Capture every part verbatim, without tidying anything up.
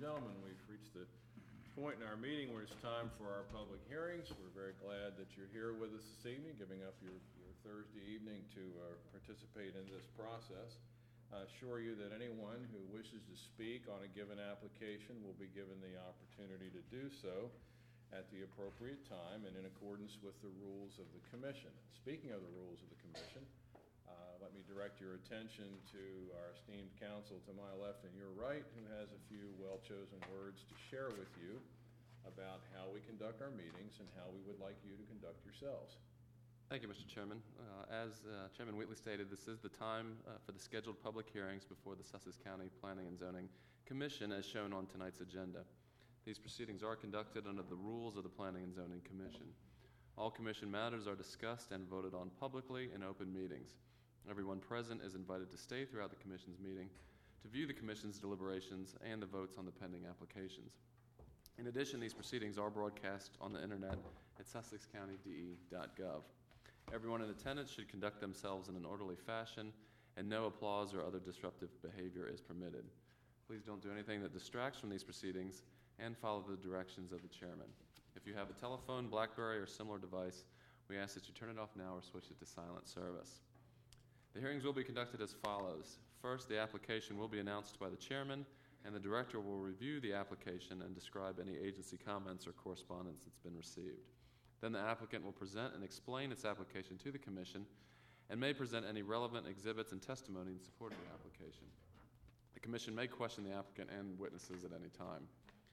gentlemen, we've reached the point in our meeting where it's time for our public hearings. We're very glad that you're here with us this evening, giving up your, your Thursday evening to uh, participate in this process. I assure you that anyone who wishes to speak on a given application will be given the opportunity to do so at the appropriate time and in accordance with the rules of the Commission. Speaking of the rules of the Commission, uh, let me direct your attention to our esteemed counsel to my left and your right, who has a few well-chosen words to share with you about how we conduct our meetings and how we would like you to conduct yourselves. Thank you, Mister Chairman. Uh, as uh, Chairman Wheatley stated, this is the time uh, for the scheduled public hearings before the Sussex County Planning and Zoning Commission, as shown on tonight's agenda. These proceedings are conducted under the rules of the Planning and Zoning Commission. All Commission matters are discussed and voted on publicly in open meetings. Everyone present is invited to stay throughout the Commission's meeting to view the Commission's deliberations and the votes on the pending applications. In addition, these proceedings are broadcast on the internet at sussex county d e dot gov. Everyone in attendance should conduct themselves in an orderly fashion, and no applause or other disruptive behavior is permitted. Please don't do anything that distracts from these proceedings, and follow the directions of the chairman. If you have a telephone, BlackBerry, or similar device, we ask that you turn it off now or switch it to silent service. The hearings will be conducted as follows. First, the application will be announced by the chairman, and the director will review the application and describe any agency comments or correspondence that's been received. Then the applicant will present and explain its application to the Commission and may present any relevant exhibits and testimony in support of the application. The Commission may question the applicant and witnesses at any time.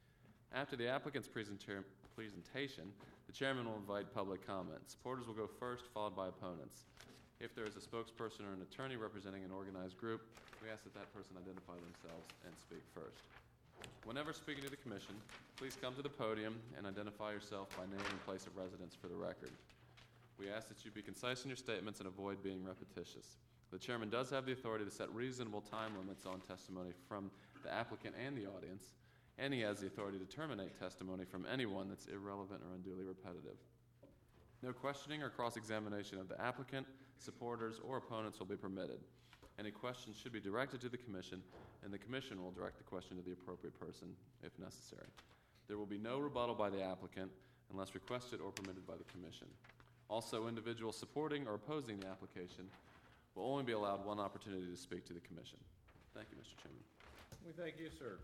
After the applicant's presenta- presentation, the chairman will invite public comment. Supporters will go first, followed by opponents. If there is a spokesperson or an attorney representing an organized group, we ask that that person identify themselves and speak first. Whenever speaking to the Commission, please come to the podium and identify yourself by name and place of residence for the record. We ask that you be concise in your statements and avoid being repetitious. The chairman does have the authority to set reasonable time limits on testimony from the applicant and the audience, and he has the authority to terminate testimony from anyone that's irrelevant or unduly repetitive. No questioning or cross-examination of the applicant, supporters, or opponents will be permitted. Any questions should be directed to the Commission, and the Commission will direct the question to the appropriate person if necessary. There will be no rebuttal by the applicant unless requested or permitted by the Commission. Also, individuals supporting or opposing the application will only be allowed one opportunity to speak to the Commission. Thank you, Mister Chairman. We thank you, sir.